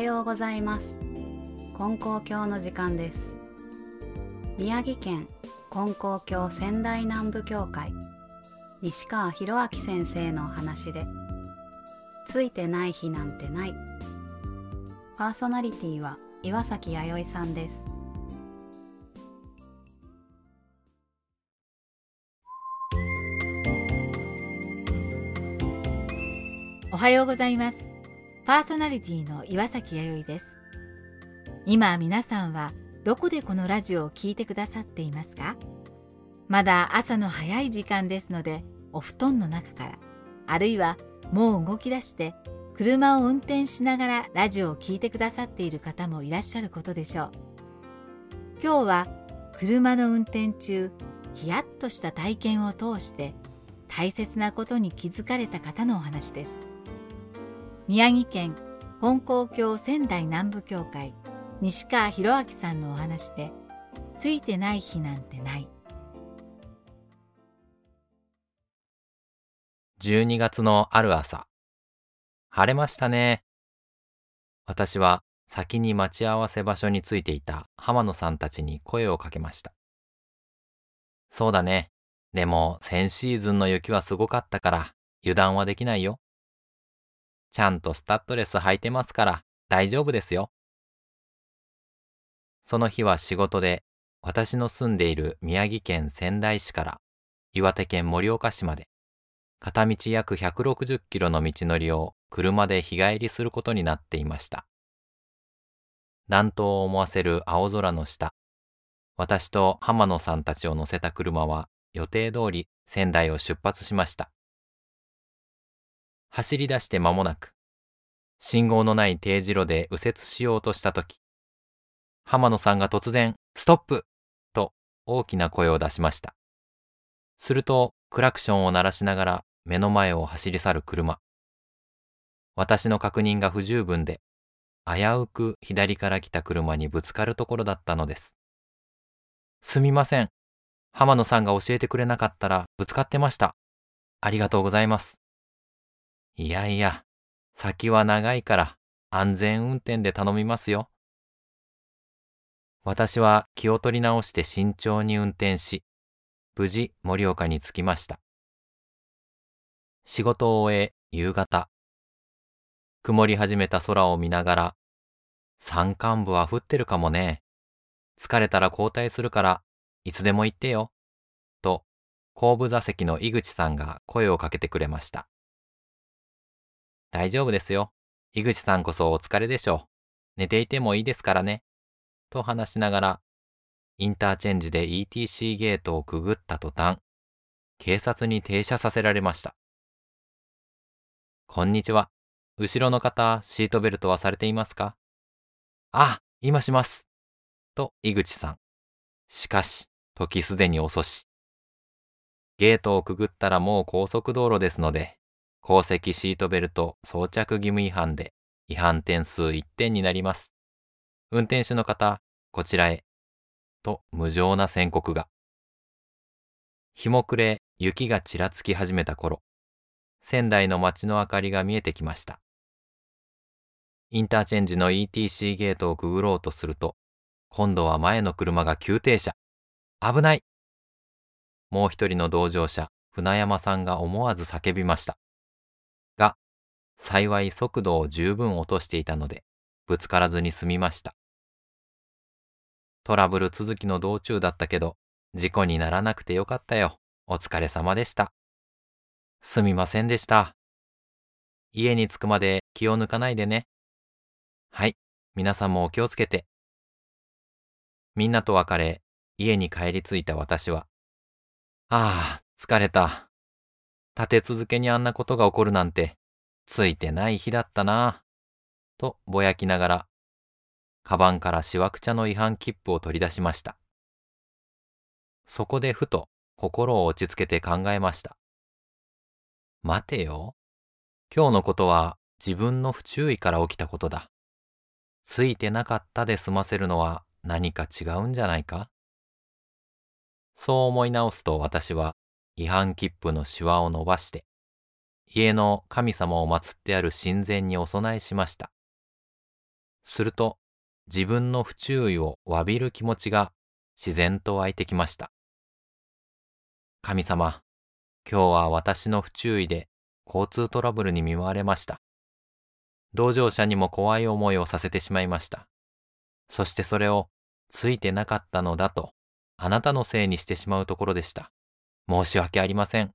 ようございます。金光教の時間です。宮城県金光教仙台南部教会西川博明先生のお話で、ついてない日なんてない。パーソナリティは岩崎弥生さんです。 おはようございます。パーソナリティの岩崎弥生です。今皆さんはどこでこのラジオを聞いてくださっていますか？まだ朝の早い時間ですので、お布団の中から、あるいはもう動き出して車を運転しながらラジオを聞いてくださっている方もいらっしゃることでしょう。今日は車の運転中、ヒヤッとした体験を通して大切なことに気づかれた方のお話です。宮城県金光教仙台南部教会西川博明さんのお話で、ついてない日なんてない。 12月のある朝、晴れましたね。私は先に待ち合わせ場所に着いていた浜野さんたちに声をかけました。そうだね。でも先シーズンの雪はすごかったから油断はできないよ。ちゃんとスタッドレス履いてますから大丈夫ですよ。その日は仕事で私の住んでいる宮城県仙台市から岩手県盛岡市まで片道約160キロの道のりを車で日帰りすることになっていました。暖冬を思わせる青空の下、私と浜野さんたちを乗せた車は予定通り仙台を出発しました。走り出して間もなく、信号のない丁字路で右折しようとしたとき、浜野さんが突然、ストップと大きな声を出しました。すると、クラクションを鳴らしながら目の前を走り去る車。私の確認が不十分で、危うく左から来た車にぶつかるところだったのです。すみません。浜野さんが教えてくれなかったらぶつかってました。ありがとうございます。いやいや、先は長いから安全運転で頼みますよ。私は気を取り直して慎重に運転し、無事盛岡に着きました。仕事を終え夕方、曇り始めた空を見ながら、山間部は降ってるかもね。疲れたら交代するからいつでも言ってよ。と後部座席の井口さんが声をかけてくれました。大丈夫ですよ。井口さんこそお疲れでしょう。寝ていてもいいですからね。と話しながら、インターチェンジで ETC ゲートをくぐった途端、警察に停車させられました。こんにちは。後ろの方、シートベルトはされていますか？あ、今します。と井口さん。しかし、時すでに遅し。ゲートをくぐったらもう高速道路ですので、後席シートベルト装着義務違反で違反点数1点になります。運転手の方、こちらへ。と無情な宣告が。日も暮れ、雪がちらつき始めた頃、仙台の街の明かりが見えてきました。インターチェンジの ETC ゲートをくぐろうとすると、今度は前の車が急停車。危ない！もう一人の同乗者、船山さんが思わず叫びました。が、幸い速度を十分落としていたので、ぶつからずに済みました。トラブル続きの道中だったけど、事故にならなくてよかったよ。お疲れ様でした。すみませんでした。家に着くまで気を抜かないでね。はい、皆さんもお気をつけて。みんなと別れ、家に帰り着いた私は、疲れた。立て続けにあんなことが起こるなんて、ついてない日だったなぁ。とぼやきながら、カバンからしわくちゃの違反切符を取り出しました。そこでふと心を落ち着けて考えました。待てよ。今日のことは自分の不注意から起きたことだ。ついてなかったで済ませるのは何か違うんじゃないか？そう思い直すと私は違反切符のシワを伸ばして、家の神様を祀ってある神前にお供えしました。 すると、自分の不注意を詫びる気持ちが自然と湧いてきました。神様、今日は私の不注意で交通トラブルに見舞われました。同乗者にも怖い思いをさせてしまいました。そしてそれをついてなかったのだと、あなたのせいにしてしまうところでした。申し訳ありません。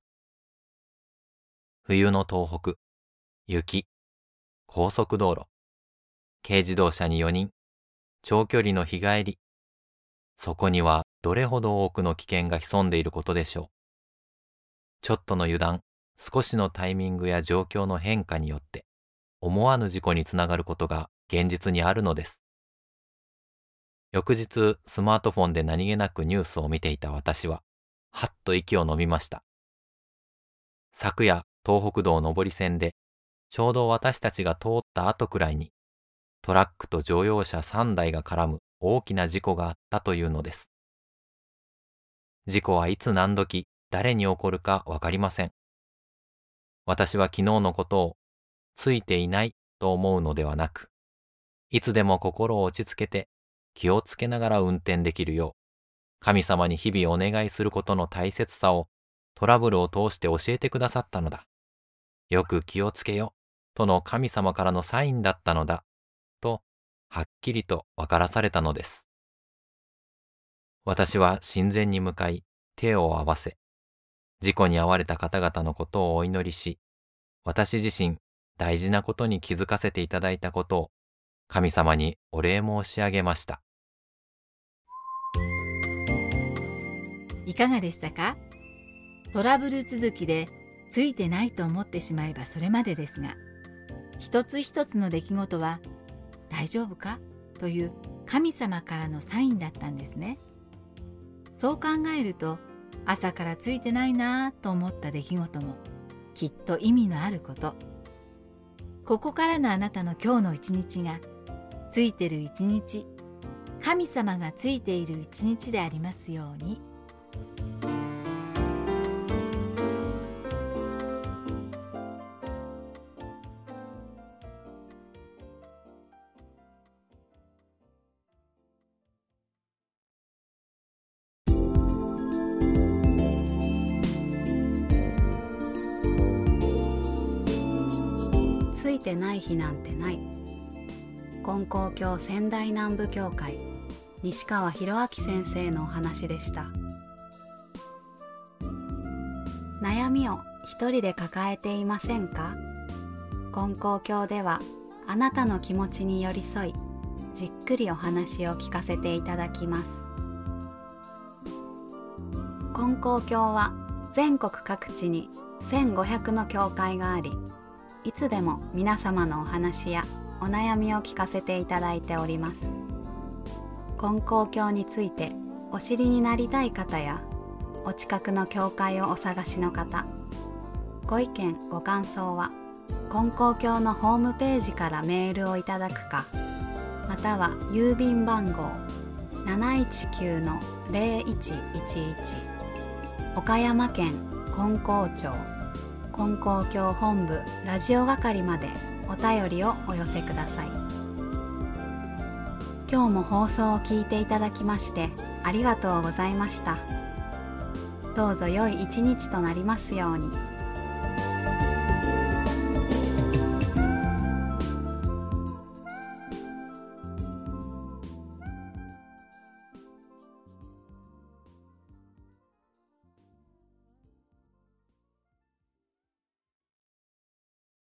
冬の東北、雪、高速道路、軽自動車に4人、長距離の日帰り。そこにはどれほど多くの危険が潜んでいることでしょう。ちょっとの油断、少しのタイミングや状況の変化によって、思わぬ事故につながることが現実にあるのです。翌日、スマートフォンで何気なくニュースを見ていた私は、はっと息を飲みました。昨夜、東北道上り線で、ちょうど私たちが通った後くらいに、トラックと乗用車3台が絡む大きな事故があったというのです。事故はいつ何時、誰に起こるかわかりません。私は昨日のことをついていないと思うのではなく、いつでも心を落ち着けて気をつけながら運転できるよう、神様に日々お願いすることの大切さをトラブルを通して教えてくださったのだ。よく気をつけよとの神様からのサインだったのだとはっきりと分からされたのです。私は神前に向かい手を合わせ、事故に遭われた方々のことをお祈りし、私自身大事なことに気づかせていただいたことを神様にお礼申し上げました。 いかがでしたか？トラブル続きでついてないと思ってしまえばそれまでですが、一つ一つの出来事は大丈夫かという神様からのサインだったんですね。そう考えると、朝からついてないなぁと思った出来事もきっと意味のあること。ここからのあなたの今日の一日がついてる一日、神様がついている一日でありますように。 ついてない日なんてない。金光教仙台南部教会西川博明先生のお話でした。悩みを一人で抱えていませんか？金光教ではあなたの気持ちに寄り添い、じっくりお話を聞かせていただきます。金光教は全国各地に1500の教会があり、いつでも皆様のお話やお悩みを聞かせていただいております。金光教についてお知りになりたい方や、お近くの教会をお探しの方、ご意見ご感想は金光教のホームページからメールをいただくか、または郵便番号 719-0111 岡山県金光町金光教本部ラジオ係までお便りをお寄せください。今日も放送を聞いていただきましてありがとうございました。どうぞ良い一日となりますように。